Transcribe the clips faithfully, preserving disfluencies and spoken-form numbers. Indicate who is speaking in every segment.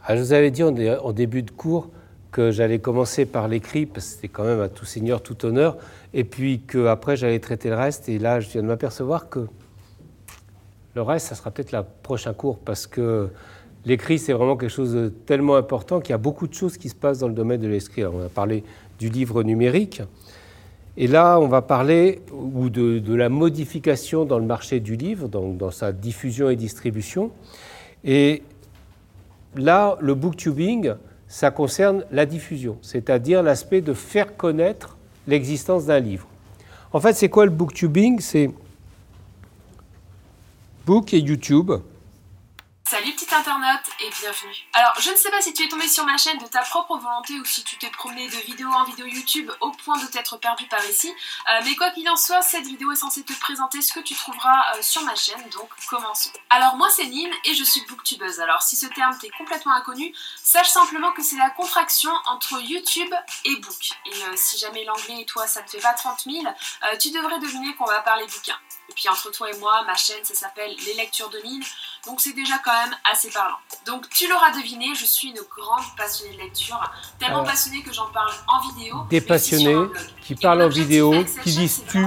Speaker 1: Alors, je vous avais dit en, en début de cours que j'allais commencer par l'écrit, parce que c'était quand même à tout seigneur, tout honneur, et puis qu'après j'allais traiter le reste. Et là, je viens de m'apercevoir que le reste, ça sera peut-être le prochain cours, parce que l'écrit, c'est vraiment quelque chose de tellement important qu'il y a beaucoup de choses qui se passent dans le domaine de l'écrit. Alors, on a parlé du livre numérique, et là, on va parler ou de, de la modification dans le marché du livre, donc dans sa diffusion et distribution. Et là, le booktubing, ça concerne la diffusion, c'est-à-dire l'aspect de faire connaître l'existence d'un livre. En fait, c'est quoi le booktubing? C'est book et YouTube.
Speaker 2: Salut petit internaute et bienvenue. Alors je ne sais pas si tu es tombé sur ma chaîne de ta propre volonté ou si tu t'es promené de vidéo en vidéo YouTube au point de t'être perdu par ici, euh, mais quoi qu'il en soit, cette vidéo est censée te présenter ce que tu trouveras euh, sur ma chaîne, donc commençons. Alors moi c'est Nine et je suis booktubeuse. Alors si ce terme t'est complètement inconnu, sache simplement que c'est la contraction entre YouTube et book. Et euh, si jamais l'anglais et toi ça ne fait pas trente mille, euh, tu devrais deviner qu'on va parler bouquin. Et puis entre toi et moi, ma chaîne ça s'appelle Les Lectures de Nine, donc c'est déjà quand même assez parlant. Donc tu l'auras deviné, je suis une grande passionnée de lecture, tellement Alors, passionnée que j'en parle en vidéo.
Speaker 1: Des passionnés qui parlent en vidéo, qui disent tu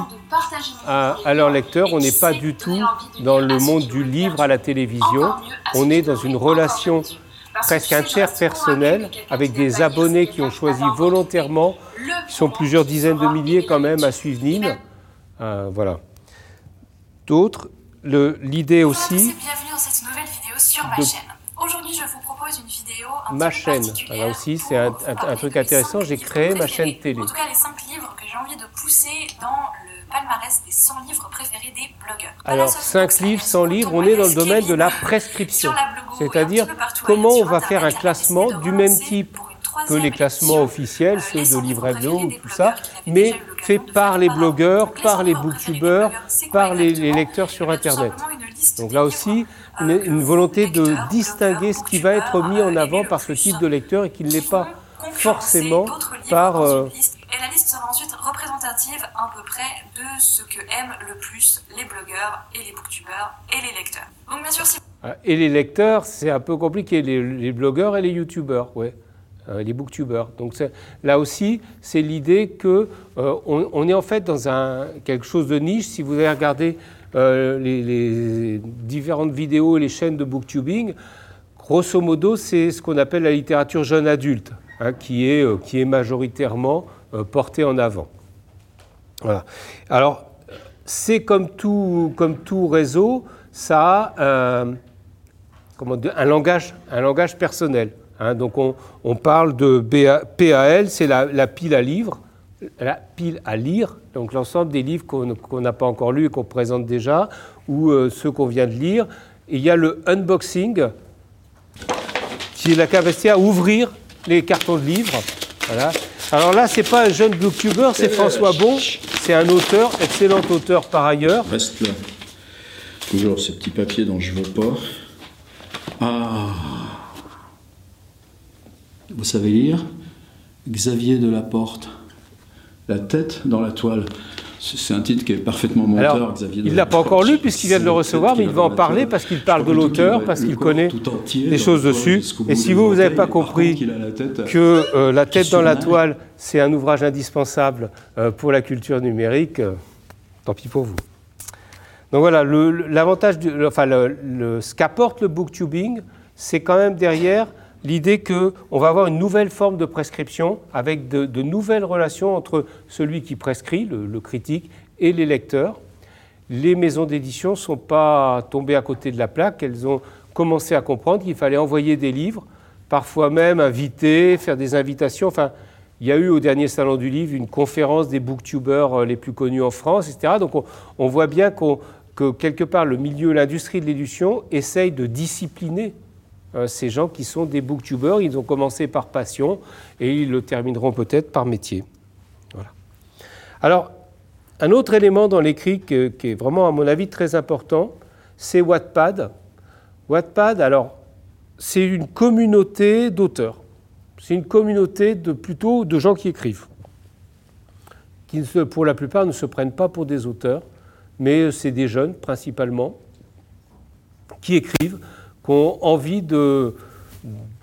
Speaker 1: à, à leurs lecteurs. On n'est pas du tout dans le monde du livre à la télévision, on est dans une relation presque interpersonnelle avec des abonnés qui ont choisi volontairement, qui sont plusieurs dizaines de milliers quand même à suivre Nine. Euh, voilà. D'autres, l'idée aussi...
Speaker 2: Bienvenue dans cette nouvelle vidéo sur ma
Speaker 1: de...
Speaker 2: chaîne. Aujourd'hui, je vous propose une vidéo un
Speaker 1: ma chaîne. Là aussi, c'est un, un, un truc intéressant. J'ai créé ma chaîne télé.
Speaker 2: En tout cas, les cinq livres que j'ai envie de pousser dans le palmarès des cent livres préférés des blogueurs.
Speaker 1: Alors, cinq livres, cent livres, on est dans le domaine de la prescription. C'est-à-dire comment on va faire un classement du même type que les classements officiels, ceux de Livre Hebdo ou tout ça, mais fait par les blogueurs, par les booktubeurs, par les, les lecteurs sur Internet. Donc là aussi, une, une volonté de distinguer ce qui va être mis en avant par ce type de lecteur et qui ne l'est pas forcément par... Euh...
Speaker 2: Et la liste sera ensuite représentative à peu près de ce que aiment le plus les blogueurs et les booktubeurs et les lecteurs. Donc bien sûr, si...
Speaker 1: Et les lecteurs, c'est un peu compliqué, les, les blogueurs et les youtubeurs, ouais. Les booktubeurs. Donc là aussi, c'est l'idée que euh, on, on est en fait dans un, quelque chose de niche. Si vous avez regardé euh, les, les différentes vidéos et les chaînes de booktubing, grosso modo, c'est ce qu'on appelle la littérature jeune adulte, hein, qui, est, euh, qui est majoritairement euh, portée en avant. Voilà. Alors, c'est comme tout, comme tout réseau, ça a euh, comment dire, un, langage, un langage personnel. Hein, donc on, on parle de P A L, c'est la, la pile à livres, la pile à lire, donc l'ensemble des livres qu'on qu'on n'a pas encore lus et qu'on présente déjà, ou euh, ceux qu'on vient de lire. Et il y a le unboxing, qui est la capacité à ouvrir les cartons de livres. Voilà. Alors là, c'est pas un jeune booktuber, c'est François Bon, c'est un auteur, excellent auteur par ailleurs.
Speaker 3: Reste là. Toujours ce petit papier dont je veux pas. Ah. Vous savez lire? Xavier Delaporte, La tête dans la toile. C'est un titre qui est parfaitement monteur.
Speaker 1: Alors,
Speaker 3: Xavier
Speaker 1: il ne l'a pas encore lu puisqu'il vient de le recevoir, mais il va en parler parce qu'il parle de l'auteur, parce qu'il connaît des choses dessus. Et si vous, vous n'avez pas compris que euh, La tête dans la toile, c'est un ouvrage indispensable euh, pour la culture numérique, euh, tant pis pour vous. Donc voilà, l'avantage, enfin, le, le, ce qu'apporte le booktubing, c'est quand même derrière l'idée qu'on va avoir une nouvelle forme de prescription avec de, de nouvelles relations entre celui qui prescrit, le, le critique, et les lecteurs. Les maisons d'édition ne sont pas tombées à côté de la plaque, elles ont commencé à comprendre qu'il fallait envoyer des livres, parfois même inviter, faire des invitations. Enfin, il y a eu au dernier Salon du Livre une conférence des booktubeurs les plus connus en France, et cetera. Donc on, on voit bien qu'on, que quelque part le milieu, l'industrie de l'édition essaye de discipliner ces gens qui sont des booktubeurs. Ils ont commencé par passion et ils le termineront peut-être par métier. Voilà. Alors, un autre élément dans l'écrit qui est vraiment, à mon avis, très important, c'est Wattpad. Wattpad, alors, c'est une communauté d'auteurs. C'est une communauté de, plutôt de gens qui écrivent, qui, pour la plupart, ne se prennent pas pour des auteurs, mais c'est des jeunes, principalement, qui écrivent, qui ont envie de,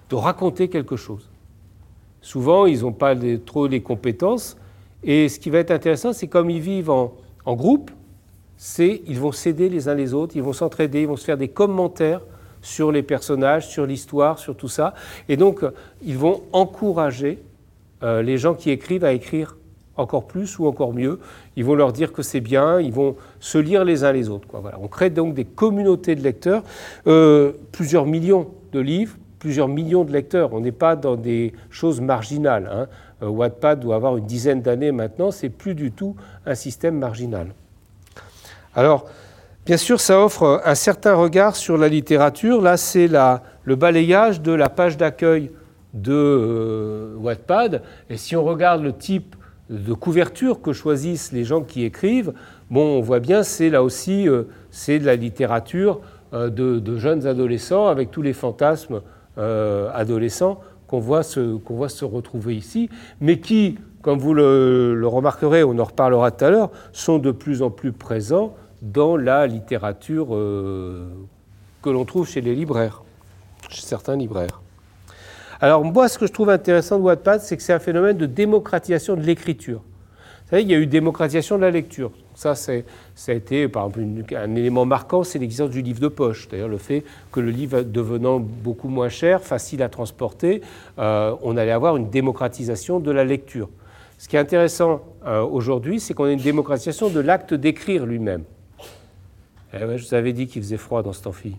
Speaker 1: de raconter quelque chose. Souvent, ils n'ont pas les, trop les compétences. Et ce qui va être intéressant, c'est comme ils vivent en, en groupe, c'est ils vont s'aider les uns les autres, ils vont s'entraider, ils vont se faire des commentaires sur les personnages, sur l'histoire, sur tout ça. Et donc, ils vont encourager euh, les gens qui écrivent à écrire encore plus ou encore mieux. Ils vont leur dire que c'est bien, ils vont se lire les uns les autres, quoi. Voilà. On crée donc des communautés de lecteurs, euh, plusieurs millions de livres, plusieurs millions de lecteurs. On n'est pas dans des choses marginales, hein. Euh, Wattpad doit avoir une dizaine d'années maintenant, c'est plus du tout un système marginal. Alors, bien sûr, ça offre un certain regard sur la littérature. Là, c'est la, le balayage de la page d'accueil de euh, Wattpad. Et si on regarde le type de couverture que choisissent les gens qui écrivent, bon, on voit bien, c'est là aussi, euh, c'est de la littérature euh, de, de jeunes adolescents avec tous les fantasmes euh, adolescents qu'on voit, se, qu'on voit se retrouver ici, mais qui, comme vous le, le remarquerez, on en reparlera tout à l'heure, sont de plus en plus présents dans la littérature euh, que l'on trouve chez les libraires, chez certains libraires. Alors moi, ce que je trouve intéressant de Wattpad, c'est que c'est un phénomène de démocratisation de l'écriture. Vous savez, il y a eu démocratisation de la lecture. Ça, c'est, ça a été, par exemple, une, un élément marquant, c'est l'existence du livre de poche. D'ailleurs, le fait que le livre devenant beaucoup moins cher, facile à transporter, euh, on allait avoir une démocratisation de la lecture. Ce qui est intéressant euh, aujourd'hui, c'est qu'on a une démocratisation de l'acte d'écrire lui-même. Eh ouais, je vous avais dit qu'il faisait froid dans cet amphi.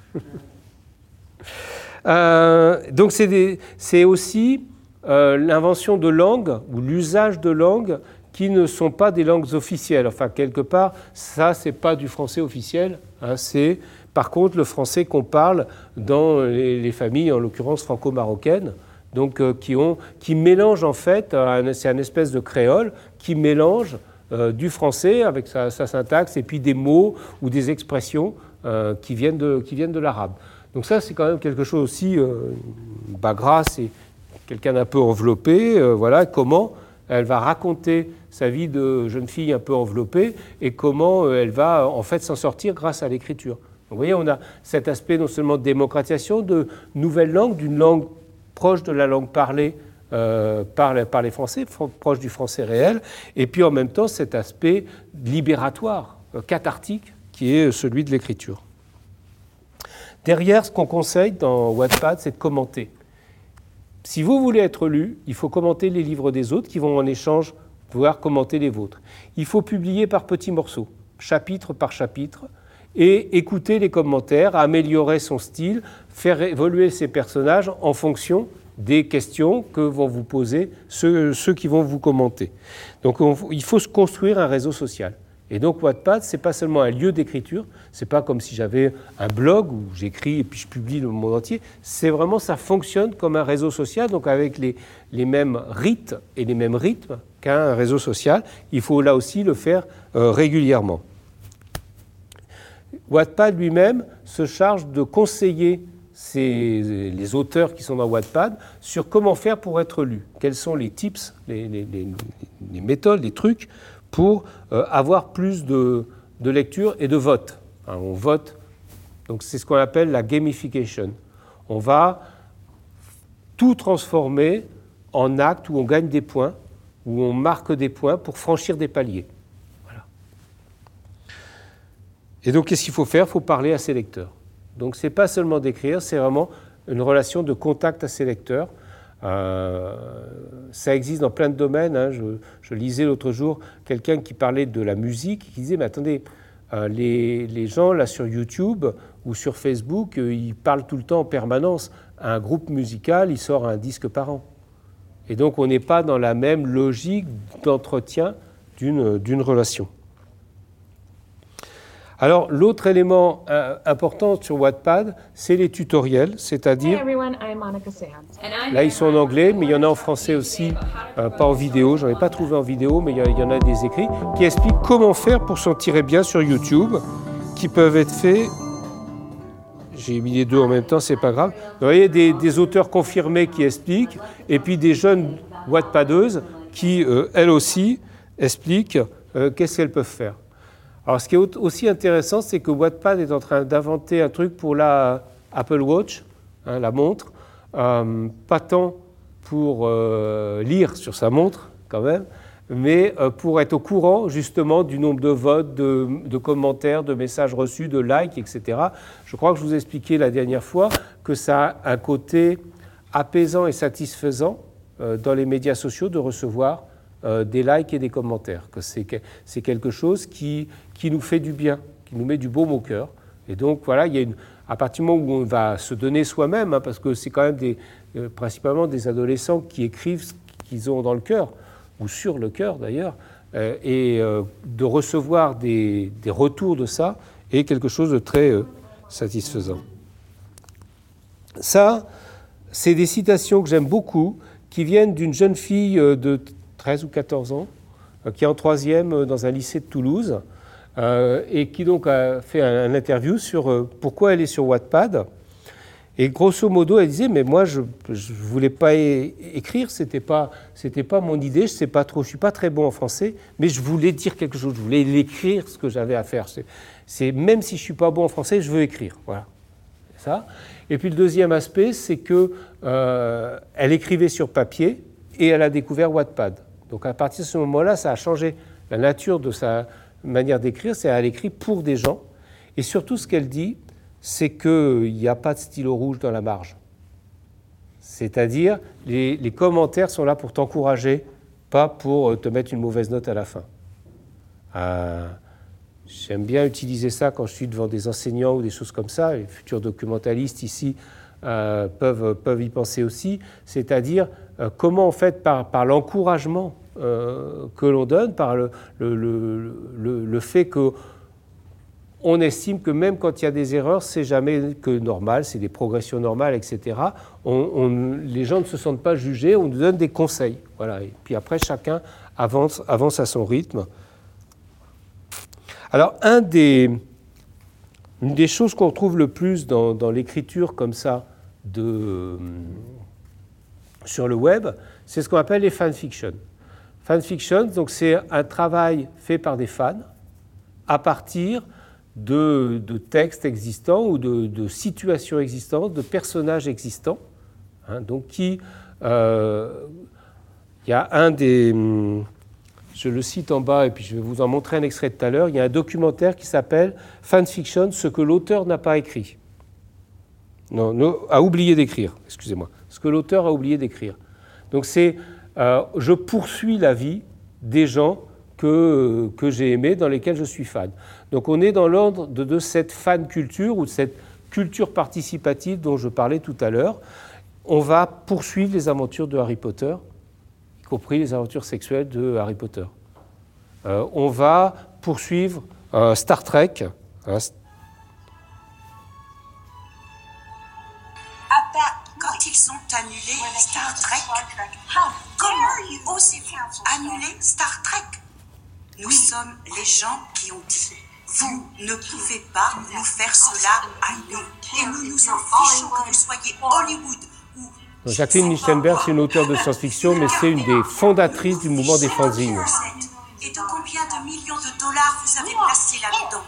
Speaker 1: euh, donc c'est, des, c'est aussi euh, l'invention de langues ou l'usage de langues qui ne sont pas des langues officielles. Enfin, quelque part, ça, c'est pas du français officiel. Hein, c'est par contre le français qu'on parle dans les, les familles, en l'occurrence franco-marocaines, donc euh, qui ont, qui mélangent en fait, un, c'est un espèce de créole qui mélange Euh, du français avec sa, sa syntaxe et puis des mots ou des expressions euh, qui viennent de, qui viennent de l'arabe. Donc ça, c'est quand même quelque chose aussi, euh, Bagra, c'est quelqu'un d'un peu enveloppé, euh, voilà, comment elle va raconter sa vie de jeune fille un peu enveloppée et comment euh, elle va en fait s'en sortir grâce à l'écriture. Donc, vous voyez, on a cet aspect non seulement de démocratisation, de nouvelles langues, d'une langue proche de la langue parlée, Euh, par, les, par les Français, proche du français réel, et puis en même temps cet aspect libératoire, euh, cathartique, qui est celui de l'écriture. Derrière, ce qu'on conseille dans Wattpad, c'est de commenter. Si vous voulez être lu, il faut commenter les livres des autres qui vont en échange pouvoir commenter les vôtres. Il faut publier par petits morceaux, chapitre par chapitre, et écouter les commentaires, améliorer son style, faire évoluer ses personnages en fonction des questions que vont vous poser ceux, ceux qui vont vous commenter. Donc on, il faut se construire un réseau social. Et donc Wattpad, ce n'est pas seulement un lieu d'écriture, ce n'est pas comme si j'avais un blog où j'écris et puis je publie le monde entier, c'est vraiment, ça fonctionne comme un réseau social, donc avec les, les mêmes rites et les mêmes rythmes qu'un réseau social. Il faut là aussi le faire euh, régulièrement. Wattpad lui-même se charge de conseiller c'est les auteurs qui sont dans Wattpad, sur comment faire pour être lu. Quels sont les tips, les, les, les, les méthodes, les trucs pour euh, avoir plus de, de lecture et de vote. Hein, on vote, donc c'est ce qu'on appelle la gamification. On va tout transformer en acte où on gagne des points, où on marque des points pour franchir des paliers. Voilà. Et donc qu'est-ce qu'il faut faire ? Il faut parler à ses lecteurs. Donc ce n'est pas seulement d'écrire, c'est vraiment une relation de contact à ses lecteurs. Euh, ça existe dans plein de domaines. Hein. Je, je lisais l'autre jour quelqu'un qui parlait de la musique, qui disait, mais attendez, euh, les, les gens là sur YouTube ou sur Facebook, euh, ils parlent tout le temps en permanence. Un groupe musical, il sort un disque par an. Et donc on n'est pas dans la même logique d'entretien d'une, d'une relation. Alors, l'autre élément euh, important sur Wattpad, c'est les tutoriels, c'est-à-dire, là ils sont en anglais, mais il y en a en français aussi, euh, pas en vidéo, j'en ai pas trouvé en vidéo, mais il y, a, il y en a des écrits, qui expliquent comment faire pour s'en tirer bien sur YouTube, qui peuvent être faits, j'ai mis les deux en même temps, c'est pas grave, vous voyez, des, des auteurs confirmés qui expliquent, et puis des jeunes Wattpadeuses qui, euh, elles aussi, expliquent euh, qu'est-ce qu'elles peuvent faire. Alors, ce qui est aussi intéressant, c'est que Wattpad est en train d'inventer un truc pour la Apple Watch, hein, la montre, euh, pas tant pour euh, lire sur sa montre, quand même, mais euh, pour être au courant, justement, du nombre de votes, de, de commentaires, de messages reçus, de likes, et cetera. Je crois que je vous ai expliqué la dernière fois que ça a un côté apaisant et satisfaisant euh, dans les médias sociaux de recevoir euh, des likes et des commentaires, que c'est, que c'est quelque chose qui, qui nous fait du bien, qui nous met du baume au cœur. Et donc, voilà, il y a une, à partir du moment où on va se donner soi-même, hein, parce que c'est quand même des, euh, principalement des adolescents qui écrivent ce qu'ils ont dans le cœur, ou sur le cœur d'ailleurs, euh, et euh, de recevoir des, des retours de ça est quelque chose de très euh, satisfaisant. Ça, c'est des citations que j'aime beaucoup, qui viennent d'une jeune fille de treize ou quatorze ans, euh, qui est en troisième dans un lycée de Toulouse, euh, et qui donc a fait un, un interview sur euh, pourquoi elle est sur Wattpad. Et grosso modo, elle disait, mais moi, je ne voulais pas é- écrire, ce n'était pas, c'était pas mon idée, je sais pas trop, je ne suis pas très bon en français, mais je voulais dire quelque chose, je voulais l'écrire, ce que j'avais à faire. C'est, c'est, même si je ne suis pas bon en français, je veux écrire. Voilà. C'est ça. Et puis le deuxième aspect, c'est qu'elle euh, écrivait sur papier et elle a découvert Wattpad. Donc à partir de ce moment-là, ça a changé la nature de sa manière d'écrire, c'est qu'elle écrit pour des gens. Et surtout, ce qu'elle dit, c'est qu'il n'y a pas de stylo rouge dans la marge. C'est-à-dire, les, les commentaires sont là pour t'encourager, pas pour te mettre une mauvaise note à la fin. Euh, j'aime bien utiliser ça quand je suis devant des enseignants ou des choses comme ça. Les futurs documentalistes ici euh, peuvent, peuvent y penser aussi. C'est-à-dire, euh, comment en fait, par, par l'encouragement euh, que l'on donne, par le, le, le, le, le fait que on estime que même quand il y a des erreurs, c'est jamais que normal, c'est des progressions normales, et cetera. On, on, les gens ne se sentent pas jugés, on nous donne des conseils. Voilà. Et puis après, chacun avance, avance à son rythme. Alors, un des, une des choses qu'on retrouve le plus dans, dans l'écriture comme ça de, sur le web, c'est ce qu'on appelle les fanfictions. Fanfictions, donc c'est un travail fait par des fans à partir De, de textes existants ou de, de situations existantes, de personnages existants. Hein, donc, qui, euh, il y a un des, je le cite en bas et puis je vais vous en montrer un extrait tout à l'heure. Il y a un documentaire qui s'appelle Fanfiction, ce que l'auteur n'a pas écrit. Non, non, a oublié d'écrire. Excusez-moi. Ce que l'auteur a oublié d'écrire. Donc, c'est, euh, je poursuis la vie des gens que, que j'ai aimés, dans lesquels je suis fan. Donc on est dans l'ordre de, de cette fan culture ou de cette culture participative dont je parlais tout à l'heure. On va poursuivre les aventures de Harry Potter, y compris les aventures sexuelles de Harry Potter. Euh, on va poursuivre euh, Star Trek. Hein.
Speaker 4: Quand ils ont annulé Star Trek, comment osez-vous annuler Star Trek? Nous sommes les gens qui ont dit « Vous ne pouvez pas nous faire cela à nous, et nous nous en fichons que vous soyez Hollywood ou... »
Speaker 1: Jacqueline Lichtenberg, c'est une auteure de science-fiction, mais c'est une des fondatrices du mouvement des fanzines.
Speaker 4: Et de combien de millions de dollars vous avez placé là-dedans?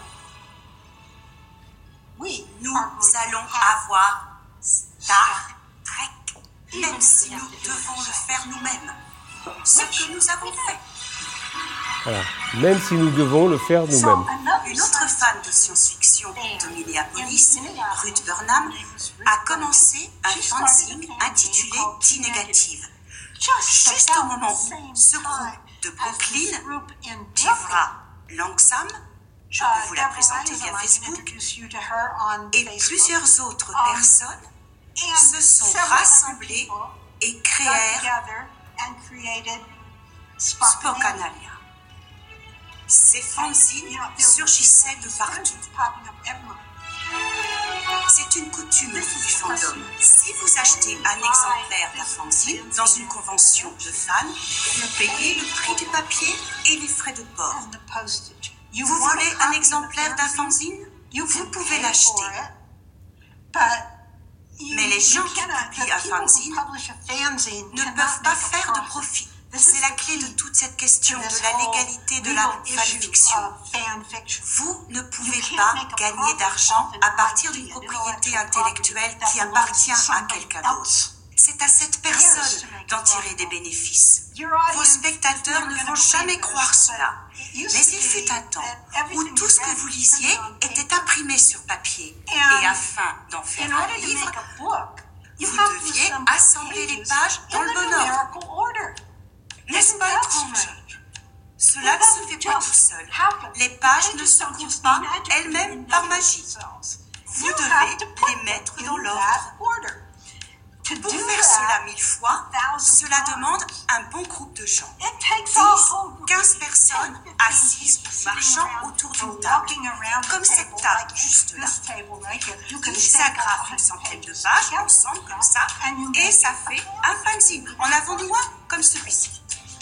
Speaker 4: Oui, nous allons avoir Star Trek, même si nous devons le faire nous-mêmes. Ce que nous avons fait.
Speaker 1: Voilà. Même si nous devons le faire nous-mêmes.
Speaker 4: Une autre fan de science-fiction de Minneapolis, Ruth Burnham, a commencé un fanzine intitulé T-Negative. Juste au moment où ce groupe de Brooklyn, Tivra Langsam, je peux vous la présenter via Facebook, et plusieurs autres personnes se sont rassemblées et créèrent Spokanalia. Ces fanzines surgissaient de partout. C'est une coutume du fandom. Si vous achetez un exemplaire d'un fanzine dans une convention de fans, vous payez le prix du papier et les frais de port. Vous voulez un exemplaire d'un fanzine? Vous pouvez l'acheter. Mais les gens qui publient un fanzine ne peuvent pas faire de profit. C'est la clé de toute cette question de la légalité de la fanfiction. Vous ne pouvez pas gagner d'argent à partir d'une propriété intellectuelle qui appartient à quelqu'un d'autre. C'est à cette personne d'en tirer des bénéfices. Vos spectateurs ne vont jamais croire cela. Mais il fut un temps où tout ce que vous lisiez était imprimé sur papier. Et afin d'en faire un livre, vous deviez assembler les pages dans le bon ordre. N'est-ce pas étrange? Cela ne se fait pas tout seul. Les pages ne se groupent pas elles-mêmes par magie. Vous devez les mettre dans l'ordre. Pour faire cela mille fois, cela demande un bon groupe de gens. dix, quinze personnes assises ou marchant autour d'une table, comme cette table juste là. Ils agrafent une centaine de pages ensemble comme ça, et ça fait un fanzine. En avons-nous un comme celui-ci?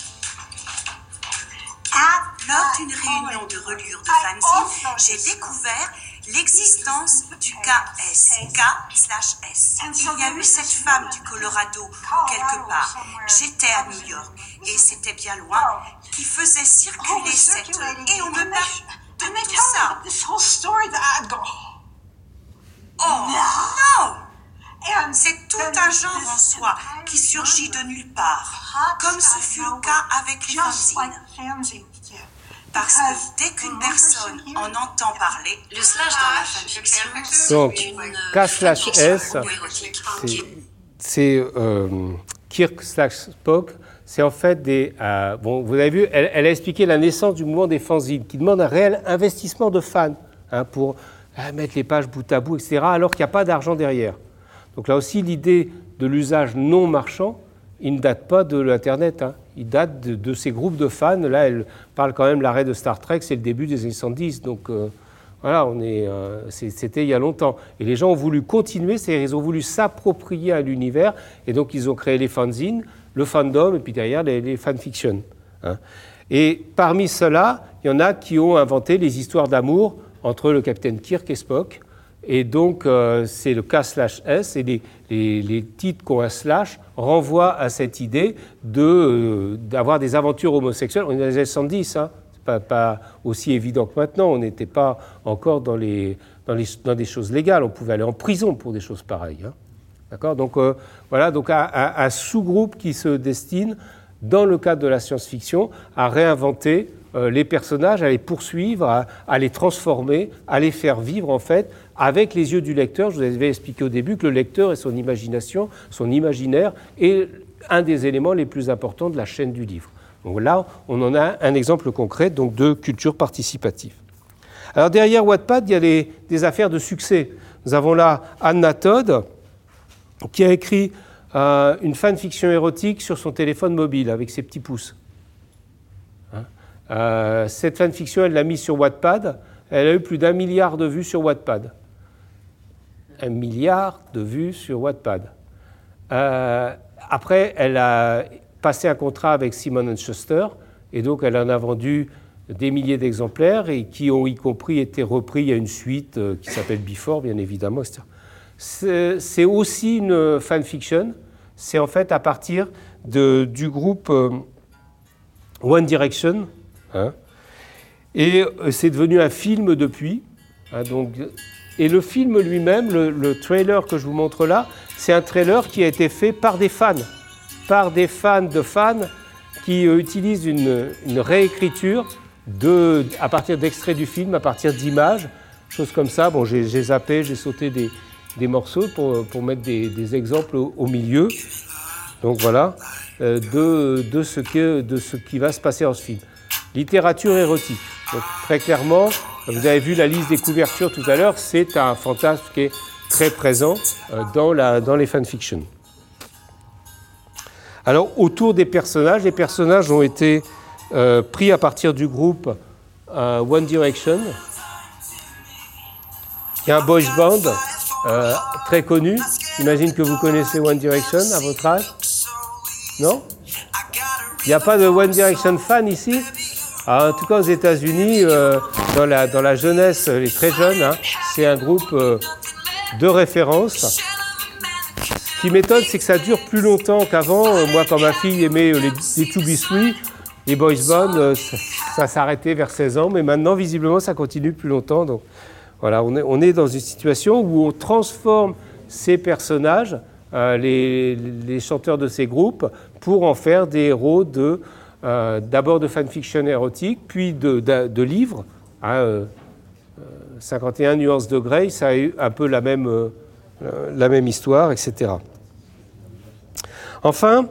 Speaker 4: Lors d'une réunion de relure de fanzine, j'ai découvert l'existence du K S, K slash S. Il y a eu cette femme du Colorado, ou quelque part, j'étais à New York, et c'était bien loin, qui faisait circuler cette... Et on me parle de tout ça. Oh non! C'est tout un genre en soi qui surgit de nulle part, comme ce fut le cas avec les fanzines. Parce que dès qu'une personne en entend parler,
Speaker 5: le slash dans la fanfiction,
Speaker 1: donc K slash S, c'est euh, Kirk slash Spock, c'est en fait des... Euh, bon, vous avez vu, elle, elle a expliqué la naissance du mouvement des fanzines, qui demande un réel investissement de fans hein, pour euh, mettre les pages bout à bout, et cetera, alors qu'il n'y a pas d'argent derrière. Donc là aussi, l'idée de l'usage non marchand, il ne date pas de l'Internet, hein. Il date de, de ces groupes de fans. Là, elle parle quand même de l'arrêt de Star Trek, c'est le début des années soixante-dix. Donc euh, voilà, on est, euh, c'était il y a longtemps. Et les gens ont voulu continuer, c'est-à-dire ils ont voulu s'approprier à l'univers, et donc ils ont créé les fanzines, le fandom, et puis derrière les, les fanfictions. Hein. Et parmi ceux-là, il y en a qui ont inventé les histoires d'amour entre le capitaine Kirk et Spock. Et donc, euh, c'est le K slash S, et les, les, les titres qui ont un slash renvoient à cette idée de, euh, d'avoir des aventures homosexuelles. On est dans les années soixante-dix, hein. C'est pas, pas aussi évident que maintenant. On n'était pas encore dans, les, dans, les, dans des choses légales. On pouvait aller en prison pour des choses pareilles. Hein. D'accord ? Donc, euh, voilà, donc un, un, un sous-groupe qui se destine, dans le cadre de la science-fiction, à réinventer euh, les personnages, à les poursuivre, à, à les transformer, à les faire vivre, en fait, avec les yeux du lecteur. Je vous avais expliqué au début que le lecteur et son imagination, son imaginaire, est un des éléments les plus importants de la chaîne du livre. Donc là, on en a un exemple concret donc, de culture participative. Alors derrière Wattpad, il y a les, des affaires de succès. Nous avons là Anna Todd, qui a écrit euh, une fanfiction érotique sur son téléphone mobile, avec ses petits pouces. Hein euh, cette fanfiction, elle l'a mise sur Wattpad. Elle a eu plus d'un milliard de vues sur Wattpad. Un milliard de vues sur Wattpad. Euh, après, elle a passé un contrat avec Simon and Schuster, et donc elle en a vendu des milliers d'exemplaires, et qui ont y compris été repris. Il y a une suite euh, qui s'appelle Before, bien évidemment, et cetera. C'est, c'est aussi une fanfiction. C'est en fait à partir de, du groupe euh, One Direction, hein, et euh, c'est devenu un film depuis. Hein, donc, et le film lui-même, le, le trailer que je vous montre là, c'est un trailer qui a été fait par des fans, par des fans de fans qui euh, utilisent une, une réécriture de, à partir d'extraits du film, à partir d'images, choses comme ça. Bon, j'ai, j'ai zappé, j'ai sauté des, des morceaux pour, pour mettre des, des exemples au, au milieu. Donc voilà, euh, de, de, ce que, de ce qui va se passer dans ce film. Littérature érotique. Donc, très clairement, vous avez vu la liste des couvertures tout à l'heure, c'est un fantasme qui est très présent euh, dans, la, dans les fanfictions. Alors, autour des personnages, les personnages ont été euh, pris à partir du groupe euh, One Direction, qui est un boys band euh, très connu. J'imagine que vous connaissez One Direction à votre âge. Non ? Il n'y a pas de One Direction fan ici ? Alors, en tout cas, aux États-Unis, euh, dans, la, dans la jeunesse, les très jeunes, hein, c'est un groupe euh, de référence. Ce qui m'étonne, c'est que ça dure plus longtemps qu'avant. Euh, moi, quand ma fille aimait les, les To Be Three, les boys band, euh, ça, ça s'arrêtait vers seize ans, mais maintenant, visiblement, ça continue plus longtemps. Donc, voilà, on est, on est dans une situation où on transforme ces personnages euh, les, les chanteurs de ces groupes pour en faire des héros de, euh, d'abord de fanfiction érotique, puis de, de, de livres. Hein, euh, cinquante et un nuances de Grey, ça a eu un peu la même, euh, la même histoire, et cetera. Enfin,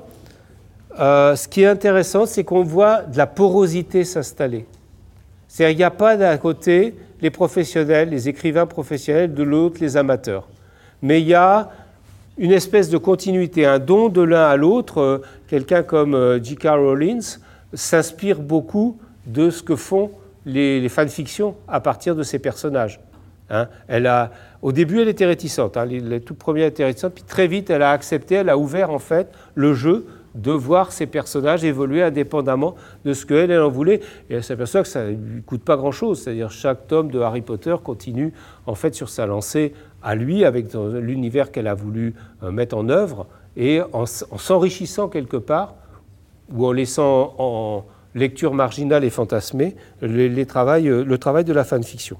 Speaker 1: euh, ce qui est intéressant, c'est qu'on voit de la porosité s'installer. C'est-à-dire qu'il n'y a pas d'un côté les professionnels, les écrivains professionnels, de l'autre les amateurs. Mais il y a une espèce de continuité, un don de l'un à l'autre. Quelqu'un comme J K Rowling s'inspire beaucoup de ce que font les, les fanfictions à partir de ces personnages. Hein, elle a, au début, elle était réticente. Hein, les, les tout premiers étaient réticentes, puis très vite, elle a accepté, elle a ouvert en fait le jeu de voir ces personnages évoluer indépendamment de ce qu'elle elle en voulait. Et elle s'aperçoit que ça ne lui coûte pas grand-chose. C'est-à-dire chaque tome de Harry Potter continue en fait sur sa lancée à lui, avec l'univers qu'elle a voulu euh, mettre en œuvre, et en, en s'enrichissant quelque part, ou en laissant en lecture marginale et fantasmée les, les travails, le travail de la fanfiction.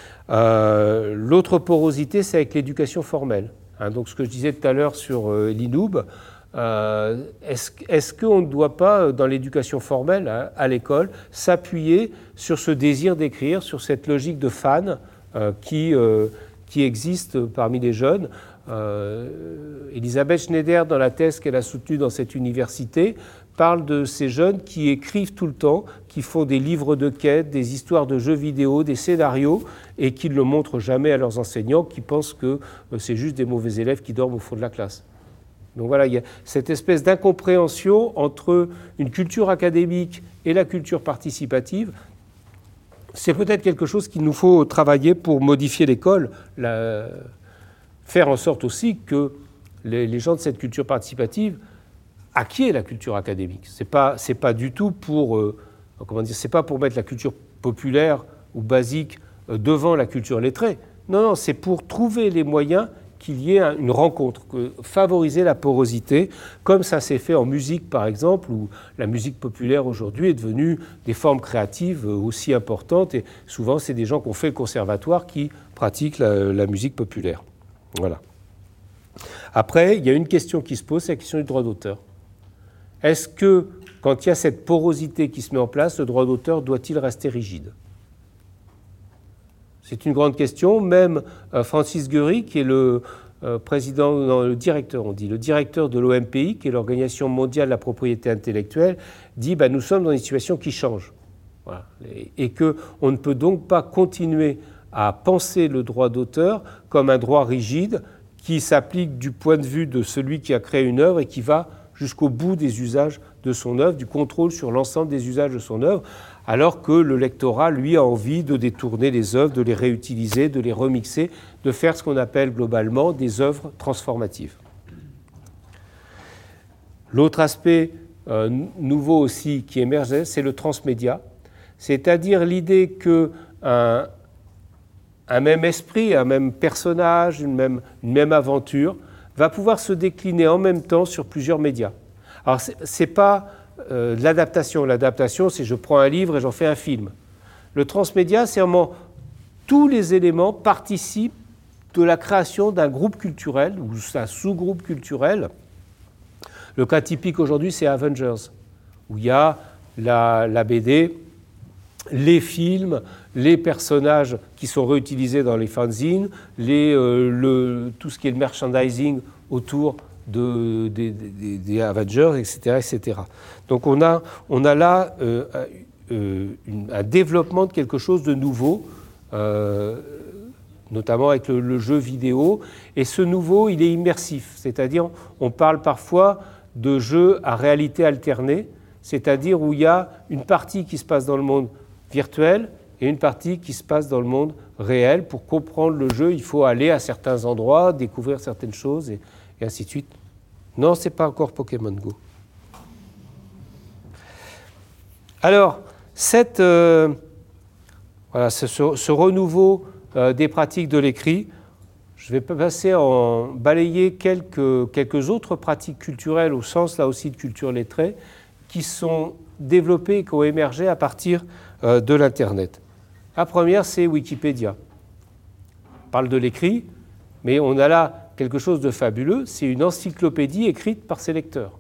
Speaker 1: Euh, l'autre porosité, c'est avec l'éducation formelle. Hein, donc ce que je disais tout à l'heure sur euh, l'Inoob, euh, est-ce, est-ce qu'on ne doit pas, dans l'éducation formelle, hein, à l'école, s'appuyer sur ce désir d'écrire, sur cette logique de fan euh, qui, euh, qui existe parmi les jeunes. euh, Elisabeth Schneider, dans la thèse qu'elle a soutenue dans cette université, parle de ces jeunes qui écrivent tout le temps, qui font des livres de quêtes, des histoires de jeux vidéo, des scénarios, et qui ne le montrent jamais à leurs enseignants, qui pensent que c'est juste des mauvais élèves qui dorment au fond de la classe. Donc voilà, il y a cette espèce d'incompréhension entre une culture académique et la culture participative. C'est peut-être quelque chose qu'il nous faut travailler pour modifier l'école, la... faire en sorte aussi que les, les gens de cette culture participative acquièrent la culture académique. C'est pas, c'est pas du tout pour, euh, comment dire, c'est pas pour mettre la culture populaire ou basique euh, devant la culture lettrée. Non, non, c'est pour trouver les moyens qu'il y ait un, une rencontre, que, favoriser la porosité, comme ça s'est fait en musique par exemple, où la musique populaire aujourd'hui est devenue des formes créatives aussi importantes, et souvent c'est des gens qui ont fait le conservatoire qui pratiquent la, la musique populaire. Voilà. Après, il y a une question qui se pose, c'est la question du droit d'auteur. Est-ce que, quand il y a cette porosité qui se met en place, le droit d'auteur doit-il rester rigide ? C'est une grande question. Même euh, Francis Guéry, qui est le euh, président, non, le directeur, on dit, le directeur de l'O M P I, qui est l'Organisation mondiale de la propriété intellectuelle, dit ben, nous sommes dans une situation qui change. Voilà. Et, et qu'on ne peut donc pas continuer à penser le droit d'auteur comme un droit rigide qui s'applique du point de vue de celui qui a créé une œuvre et qui va jusqu'au bout des usages de son œuvre, du contrôle sur l'ensemble des usages de son œuvre, alors que le lectorat, lui, a envie de détourner les œuvres, de les réutiliser, de les remixer, de faire ce qu'on appelle globalement des œuvres transformatives. L'autre aspect euh, nouveau aussi qui émergeait, c'est le transmédia, c'est-à-dire l'idée qu'un un même esprit, un même personnage, une même, une même aventure va pouvoir se décliner en même temps sur plusieurs médias. Alors, ce n'est pas euh, l'adaptation. L'adaptation, c'est je prends un livre et j'en fais un film. Le transmédia, c'est vraiment tous les éléments participent de la création d'un groupe culturel ou d'un sous-groupe culturel. Le cas typique aujourd'hui, c'est Avengers, où il y a la, la B D, les films, les personnages qui sont réutilisés dans les fanzines, les, euh, le, tout ce qui est le merchandising autour de, des, des, des Avengers, et cetera, et cetera. Donc on a, on a là euh, euh, une, un développement de quelque chose de nouveau, euh, notamment avec le, le jeu vidéo. Et ce nouveau, il est immersif, c'est-à-dire on parle parfois de jeux à réalité alternée, c'est-à-dire où il y a une partie qui se passe dans le monde virtuel et une partie qui se passe dans le monde réel. Pour comprendre le jeu, il faut aller à certains endroits, découvrir certaines choses, et, et ainsi de suite. Non, ce n'est pas encore Pokémon Go. Alors, cette, euh, voilà, ce, ce renouveau euh, des pratiques de l'écrit, je vais passer en balayer quelques, quelques autres pratiques culturelles, au sens là aussi de culture lettrée, qui sont développées et qui ont émergé à partir euh, de l'Internet. La première, c'est Wikipédia. On parle de l'écrit, mais on a là quelque chose de fabuleux, c'est une encyclopédie écrite par ses lecteurs.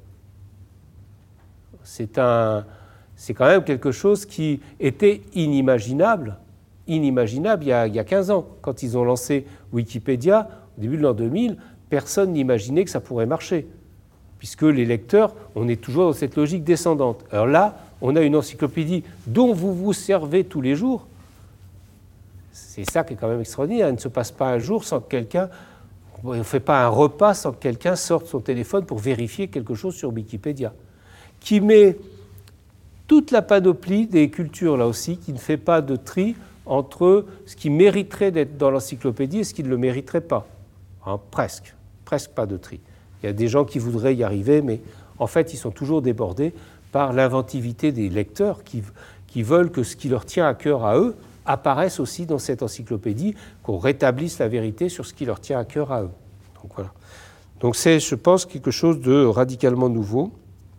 Speaker 1: C'est un, c'est quand même quelque chose qui était inimaginable, inimaginable il y a, il y a quinze ans. Quand ils ont lancé Wikipédia, au début de l'an deux mille, personne n'imaginait que ça pourrait marcher, puisque les lecteurs, on est toujours dans cette logique descendante. Alors là, on a une encyclopédie dont vous vous servez tous les jours. C'est ça qui est quand même extraordinaire. Il ne se passe pas un jour sans que quelqu'un... On ne fait pas un repas sans que quelqu'un sorte son téléphone pour vérifier quelque chose sur Wikipédia, qui met toute la panoplie des cultures, là aussi, qui ne fait pas de tri entre ce qui mériterait d'être dans l'encyclopédie et ce qui ne le mériterait pas. Hein, presque, presque pas de tri. Il y a des gens qui voudraient y arriver, mais en fait, ils sont toujours débordés par l'inventivité des lecteurs qui, qui veulent que ce qui leur tient à cœur à eux apparaisse aussi dans cette encyclopédie, qu'on rétablisse la vérité sur ce qui leur tient à cœur à eux. Donc voilà. Donc c'est, je pense, quelque chose de radicalement nouveau.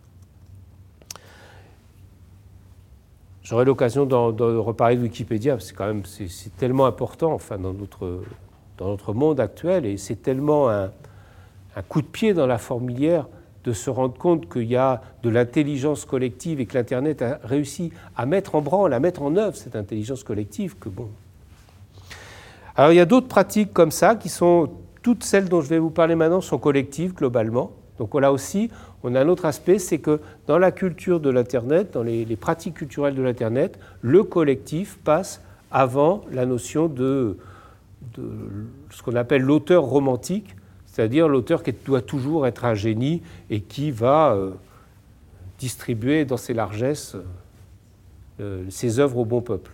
Speaker 1: J'aurai l'occasion d'en, d'en reparler de Wikipédia, parce que c'est quand même c'est, c'est tellement important, enfin, dans notre, dans notre monde actuel, et c'est tellement un, un coup de pied dans la fourmilière de se rendre compte qu'il y a de l'intelligence collective et que l'Internet a réussi à mettre en branle, à mettre en œuvre cette intelligence collective, que bon. Alors il y a d'autres pratiques comme ça qui sont, toutes celles dont je vais vous parler maintenant sont collectives globalement. Donc là aussi, on a un autre aspect, c'est que dans la culture de l'Internet, dans les, les pratiques culturelles de l'Internet, le collectif passe avant la notion de, de ce qu'on appelle l'auteur romantique, c'est-à-dire l'auteur qui doit toujours être un génie et qui va euh, distribuer dans ses largesses euh, ses œuvres au bon peuple.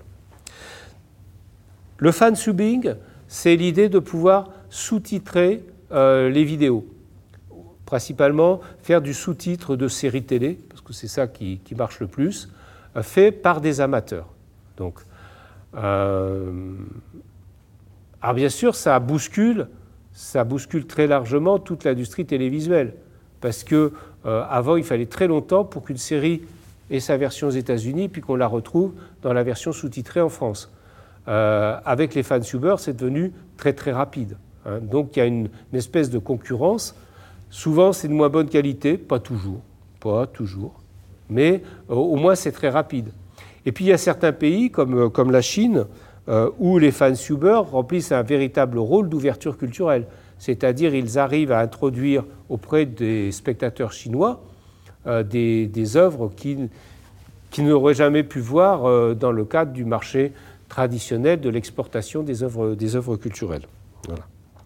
Speaker 1: Le fansubbing, c'est l'idée de pouvoir sous-titrer euh, les vidéos. Principalement, faire du sous-titre de séries télé, parce que c'est ça qui, qui marche le plus, euh, fait par des amateurs. Donc, euh, alors bien sûr, ça bouscule ça bouscule très largement toute l'industrie télévisuelle. Parce que euh, avant, il fallait très longtemps pour qu'une série ait sa version aux États-Unis, puis qu'on la retrouve dans la version sous-titrée en France. Euh, avec les fansubers, c'est devenu très très rapide. Hein. Donc il y a une, une espèce de concurrence. Souvent, c'est de moins bonne qualité, pas toujours, pas toujours, mais euh, au moins c'est très rapide. Et puis il y a certains pays, comme, comme la Chine, Euh, où les fansubers remplissent un véritable rôle d'ouverture culturelle. C'est-à-dire ils arrivent à introduire auprès des spectateurs chinois euh, des, des œuvres qu'ils qui n'auraient jamais pu voir euh, dans le cadre du marché traditionnel de l'exportation des œuvres, des œuvres culturelles. Voilà.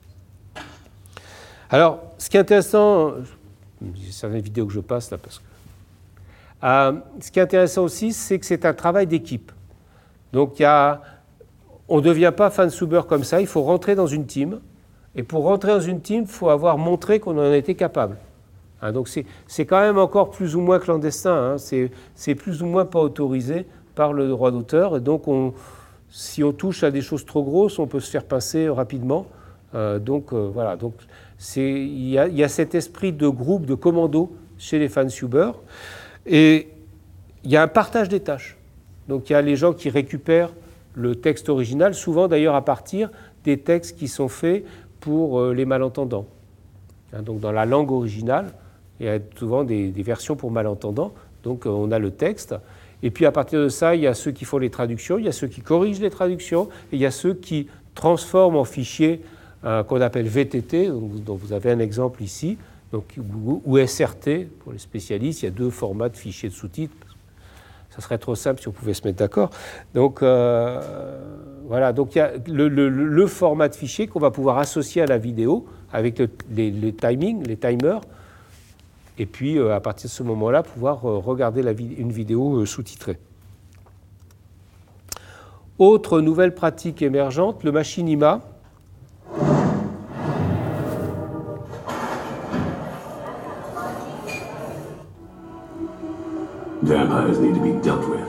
Speaker 1: Alors, ce qui est intéressant, c'est certaines vidéos que je passe là, parce que euh, ce qui est intéressant aussi, c'est que c'est un travail d'équipe. Donc il y a On ne devient pas fansuber comme ça, il faut rentrer dans une team. Et pour rentrer dans une team, il faut avoir montré qu'on en était capable. Hein, donc c'est, c'est quand même encore plus ou moins clandestin, hein, c'est, c'est plus ou moins pas autorisé par le droit d'auteur. Et donc on, si on touche à des choses trop grosses, on peut se faire pincer rapidement. Euh, donc euh, voilà, donc c'est, il y a, il y a cet esprit de groupe, de commando chez les fansubers. Et il y a un partage des tâches. Donc il y a les gens qui récupèrent le texte original, souvent d'ailleurs à partir des textes qui sont faits pour euh, les malentendants. Hein, donc dans la langue originale, il y a souvent des, des versions pour malentendants, donc euh, on a le texte, et puis à partir de ça, il y a ceux qui font les traductions, il y a ceux qui corrigent les traductions, et il y a ceux qui transforment en fichiers euh, qu'on appelle V T T, donc, dont vous avez un exemple ici, donc, ou, ou S R T, pour les spécialistes, il y a deux formats de fichiers de sous-titres. Ça serait trop simple si on pouvait se mettre d'accord. Donc euh, voilà, donc il y a le, le, le format de fichier qu'on va pouvoir associer à la vidéo avec le, les, les timings, les timers, et puis euh, à partir de ce moment-là, pouvoir euh, regarder la vid- une vidéo euh, sous-titrée. Autre nouvelle pratique émergente, le machinima.
Speaker 6: Vampires need to be dealt with.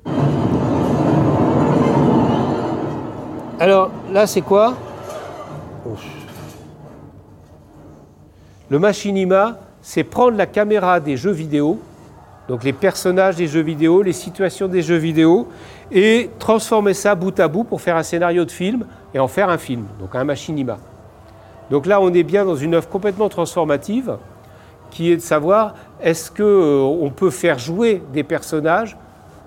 Speaker 1: Alors là, c'est quoi? Le machinima, c'est prendre la caméra des jeux vidéo, donc les personnages des jeux vidéo, les situations des jeux vidéo, et transformer ça bout à bout pour faire un scénario de film et en faire un film, donc un machinima. Donc là, on est bien dans une œuvre complètement transformative, qui est de savoir, est-ce qu'on peut faire jouer des personnages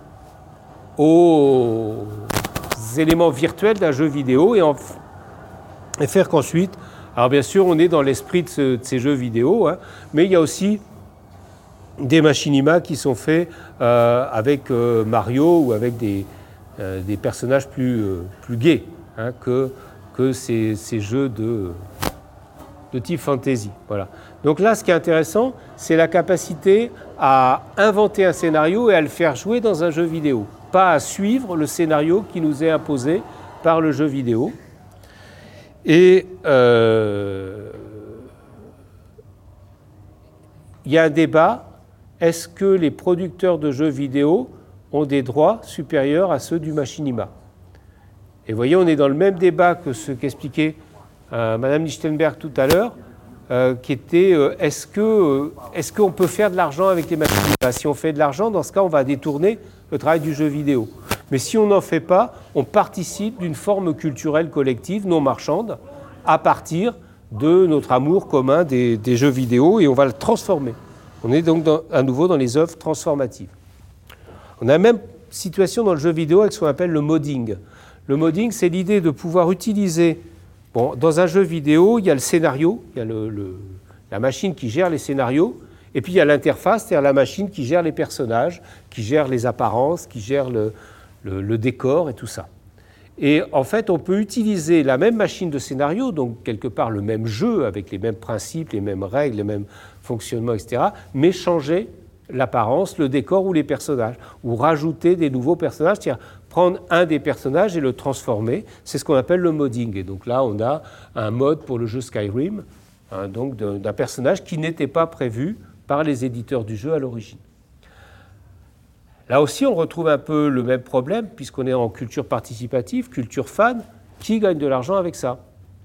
Speaker 1: aux éléments virtuels d'un jeu vidéo et, en, et faire qu'ensuite, alors bien sûr, on est dans l'esprit de, ce, de ces jeux vidéo, hein, mais il y a aussi des machinima qui sont faits euh, avec euh, Mario ou avec des, euh, des personnages plus, euh, plus gays hein, que, que ces, ces jeux de, de type fantasy. Voilà. Donc là, ce qui est intéressant, c'est la capacité à inventer un scénario et à le faire jouer dans un jeu vidéo, pas à suivre le scénario qui nous est imposé par le jeu vidéo. Et euh, il y a un débat. Est-ce que les producteurs de jeux vidéo ont des droits supérieurs à ceux du machinima? Et vous voyez, on est dans le même débat que ce qu'expliquait euh, Madame Lichtenberg tout à l'heure, euh, qui était euh, est-ce que, euh, est-ce qu'on peut faire de l'argent avec les machinima? Si on fait de l'argent, dans ce cas, on va détourner le travail du jeu vidéo. Mais si on n'en fait pas, on participe d'une forme culturelle collective non marchande à partir de notre amour commun des, des jeux vidéo et on va le transformer. On est donc dans, à nouveau dans les œuvres transformatives. On a la même situation dans le jeu vidéo avec ce qu'on appelle le modding. Le modding, c'est l'idée de pouvoir utiliser... Bon, dans un jeu vidéo, il y a le scénario, il y a le, le, la machine qui gère les scénarios, et puis il y a l'interface, c'est-à-dire la machine qui gère les personnages, qui gère les apparences, qui gère le, le, le décor et tout ça. Et en fait, on peut utiliser la même machine de scénario, donc quelque part le même jeu, avec les mêmes principes, les mêmes règles, les mêmes fonctionnements, et cetera, mais changer l'apparence, le décor ou les personnages, ou rajouter des nouveaux personnages, c'est-à-dire prendre un des personnages et le transformer. C'est ce qu'on appelle le modding. Et donc là, on a un mode pour le jeu Skyrim, hein, donc d'un personnage qui n'était pas prévu par les éditeurs du jeu à l'origine. Là aussi, on retrouve un peu le même problème, puisqu'on est en culture participative, culture fan. Qui gagne de l'argent avec ça?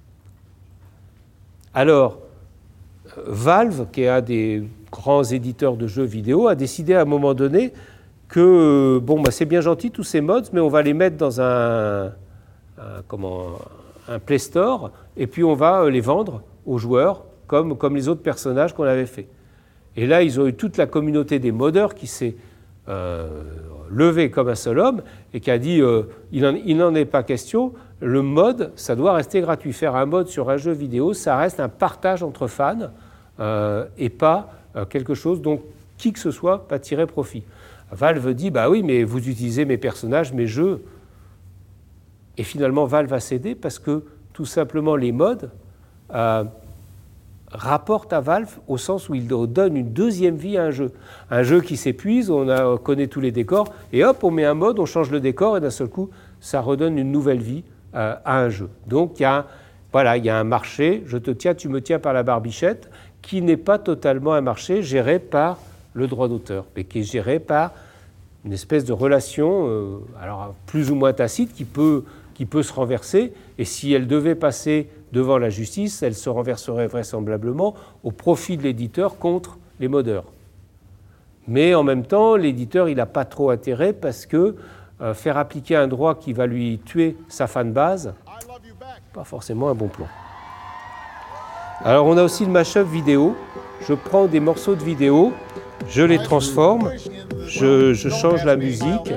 Speaker 1: Alors, Valve, qui est un des grands éditeurs de jeux vidéo, a décidé à un moment donné que bon, bah, c'est bien gentil tous ces mods, mais on va les mettre dans un, un, comment, un Play Store, et puis on va les vendre aux joueurs, comme, comme les autres personnages qu'on avait fait. Et là, ils ont eu toute la communauté des modeurs qui s'est Euh, levé comme un seul homme et qui a dit euh, il n'en est pas question, le mode, ça doit rester gratuit. Faire un mode sur un jeu vidéo, ça reste un partage entre fans euh, et pas euh, quelque chose dont qui que ce soit pas tirer profit. Valve dit bah oui, mais vous utilisez mes personnages, mes jeux. Et finalement, Valve a cédé parce que tout simplement les mods euh, rapporte à Valve au sens où il donne une deuxième vie à un jeu. Un jeu qui s'épuise, on, a, on connaît tous les décors, et hop, on met un mode, on change le décor, et d'un seul coup, ça redonne une nouvelle vie euh, à un jeu. Donc, il y a, voilà, il y a un marché, je te tiens, tu me tiens par la barbichette, qui n'est pas totalement un marché géré par le droit d'auteur, mais qui est géré par une espèce de relation, euh, alors plus ou moins tacite, qui peut, qui peut se renverser, et si elle devait passer devant la justice, elle se renverserait vraisemblablement au profit de l'éditeur contre les modeurs. Mais en même temps, l'éditeur, il n'a pas trop intérêt parce que euh, faire appliquer un droit qui va lui tuer sa fanbase, pas forcément un bon plan. Alors on a aussi le mashup vidéo. Je prends des morceaux de vidéo, je les transforme, je, je change la musique.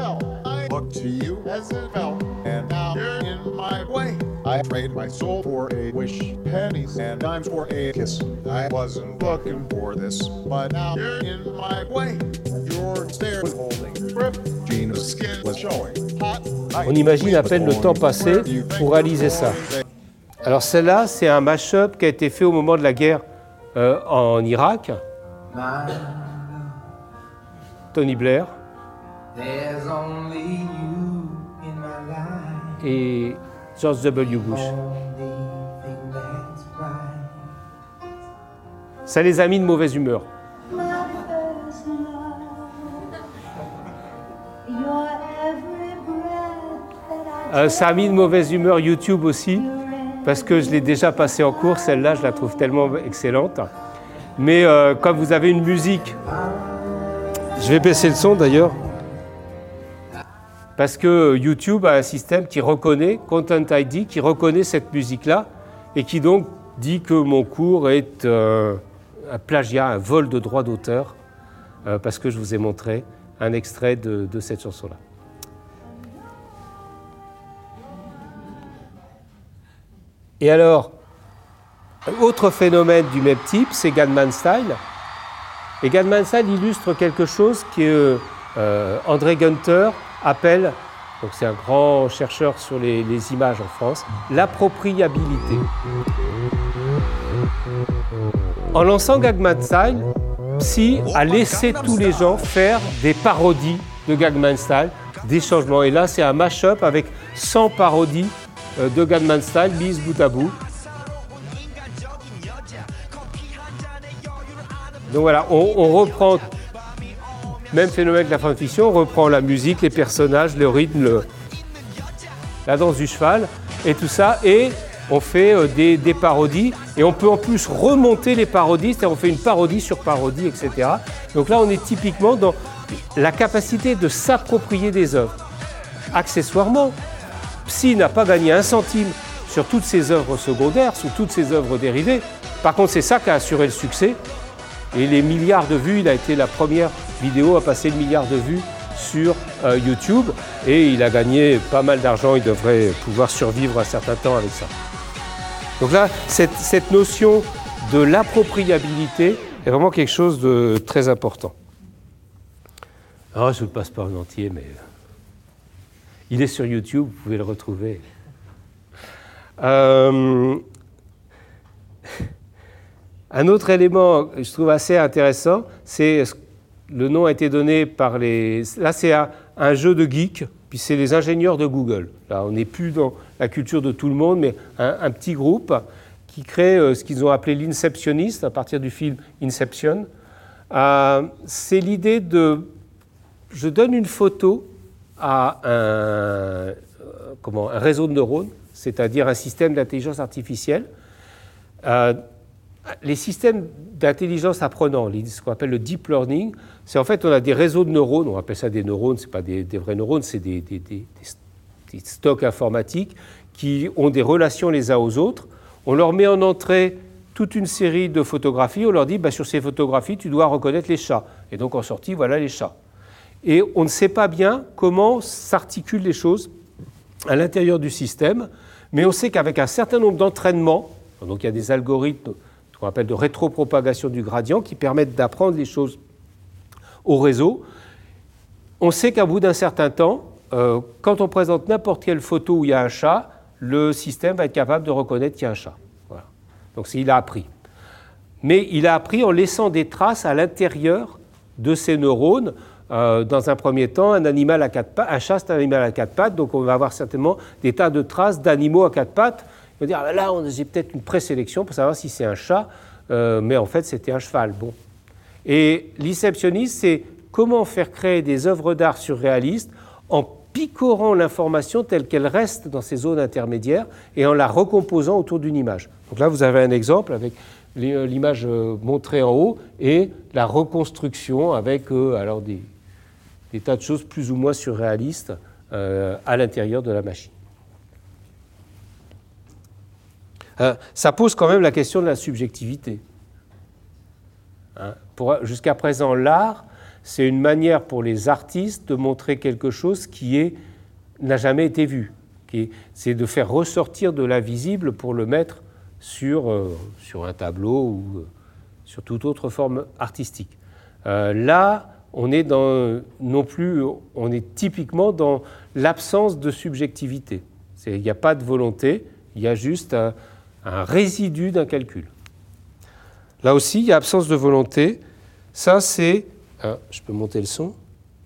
Speaker 1: I trade my soul for a wish, pennies and dimes for a kiss. I wasn't looking for this, but now you're in my way. Your stare was holding grip, Gina's skin was showing hot. On imagine à peine le temps passé pour réaliser ça. Alors celle-là, c'est un mash-up qui a été fait au moment de la guerre euh, en Irak. Tony Blair. Et George W. Bush. Ça les a mis de mauvaise humeur. Euh, ça a mis de mauvaise humeur YouTube aussi, parce que je l'ai déjà passée en cours, celle-là, je la trouve tellement excellente. Mais euh, comme vous avez une musique, je vais baisser le son d'ailleurs, parce que YouTube a un système qui reconnaît, Content I D, qui reconnaît cette musique-là et qui donc dit que mon cours est euh, un plagiat, un vol de droit d'auteur, euh, parce que je vous ai montré un extrait de, de cette chanson-là. Et alors, autre phénomène du même type, c'est Gangnam Style. Et Gangnam Style illustre quelque chose que euh, André Günther appelle, donc c'est un grand chercheur sur les, les images en France, l'appropriabilité. En lançant Gangnam Style, Psy a laissé tous les gens faire des parodies de Gangnam Style, des changements. Et là, c'est un mash-up avec cent parodies de Gangnam Style mises bout à bout. Donc voilà, on, on reprend, même phénomène que la fanfiction, on reprend la musique, les personnages, le rythme, le, la danse du cheval et tout ça, et on fait euh, des, des parodies, et on peut en plus remonter les parodies, c'est-à-dire on fait une parodie sur parodie, et cetera. Donc là, on est typiquement dans la capacité de s'approprier des œuvres. Accessoirement, Psy n'a pas gagné un centime sur toutes ses œuvres secondaires, sur toutes ses œuvres dérivées. Par contre, c'est ça qui a assuré le succès. Et les milliards de vues, il a été la première vidéo à passer le milliard de vues sur euh, YouTube. Et il a gagné pas mal d'argent, il devrait pouvoir survivre un certain temps avec ça. Donc là, cette, cette notion de l'appropriabilité est vraiment quelque chose de très important. Alors, je ne le passe pas en entier, mais... il est sur YouTube, vous pouvez le retrouver. Euh... Un autre élément que je trouve assez intéressant, c'est le nom a été donné par les... Là, c'est un, un jeu de geeks, puis c'est les ingénieurs de Google. Là, on n'est plus dans la culture de tout le monde, mais un, un petit groupe qui crée euh, ce qu'ils ont appelé l'Inceptioniste, à partir du film Inception. Euh, c'est l'idée de... Je donne une photo à un, euh, comment, un réseau de neurones, c'est-à-dire un système d'intelligence artificielle. Euh, les systèmes d'intelligence apprenant, ce qu'on appelle le deep learning, c'est en fait on a des réseaux de neurones, on appelle ça des neurones, ce n'est pas des, des vrais neurones, c'est des, des, des, des stocks informatiques qui ont des relations les uns aux autres. On leur met en entrée toute une série de photographies, on leur dit bah, sur ces photographies tu dois reconnaître les chats. Et donc en sortie, voilà les chats. Et on ne sait pas bien comment s'articulent les choses à l'intérieur du système, mais on sait qu'avec un certain nombre d'entraînements, donc il y a des algorithmes qu'on appelle de rétropropagation du gradient qui permettent d'apprendre les choses au réseau, on sait qu'à bout d'un certain temps, euh, quand on présente n'importe quelle photo où il y a un chat, le système va être capable de reconnaître qu'il y a un chat. Voilà. Donc c'est, il a appris. Mais il a appris en laissant des traces à l'intérieur de ces neurones. Euh, dans un premier temps, un animal à quatre pattes, un chat c'est un animal à quatre pattes, donc on va avoir certainement des tas de traces d'animaux à quatre pattes. On va dire, ah, là, j'ai peut-être une présélection pour savoir si c'est un chat, euh, mais en fait, c'était un cheval. Bon. Et l'Inceptioniste, c'est comment faire créer des œuvres d'art surréalistes en picorant l'information telle qu'elle reste dans ces zones intermédiaires et en la recomposant autour d'une image. Donc là, vous avez un exemple avec l'image montrée en haut et la reconstruction avec euh, alors des, des tas de choses plus ou moins surréalistes euh, à l'intérieur de la machine. Euh, ça pose quand même la question de la subjectivité. Hein, pour, jusqu'à présent, l'art, c'est une manière pour les artistes de montrer quelque chose qui est, n'a jamais été vu. Qui est, c'est de faire ressortir de l'invisible pour le mettre sur, euh, sur un tableau ou euh, sur toute autre forme artistique. Euh, là, on est dans, non plus, on est typiquement dans l'absence de subjectivité. C'est, il n'y a pas de volonté, il y a juste un, un résidu d'un calcul. Là aussi, il y a absence de volonté. Ça, c'est... Ah, je peux monter le son.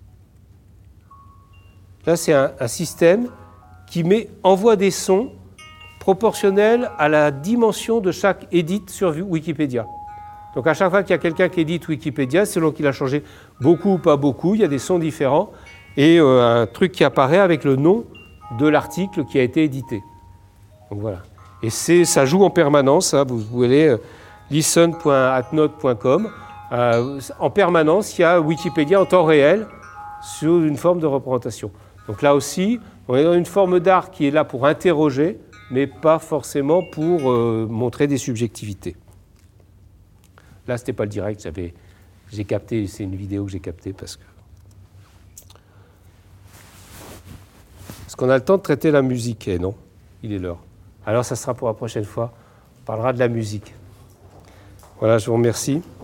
Speaker 1: Là, c'est un, un système qui met, envoie des sons proportionnels à la dimension de chaque edit sur Wikipédia. Donc, à chaque fois qu'il y a quelqu'un qui édite Wikipédia, selon qu'il a changé beaucoup ou pas beaucoup, il y a des sons différents et euh, un truc qui apparaît avec le nom de l'article qui a été édité. Donc, voilà. Et c'est, ça joue en permanence. Hein, vous pouvez aller listen point atnote point com. Euh, en permanence, il y a Wikipédia en temps réel sur une forme de représentation. Donc là aussi, on est dans une forme d'art qui est là pour interroger mais pas forcément pour euh, montrer des subjectivités. Là, ce n'était pas le direct, j'avais, j'ai capté, c'est une vidéo que j'ai captée parce que... Est-ce qu'on a le temps de traiter la musique? Eh non, il est l'heure. Alors, ça sera pour la prochaine fois. On parlera de la musique. Voilà, je vous remercie.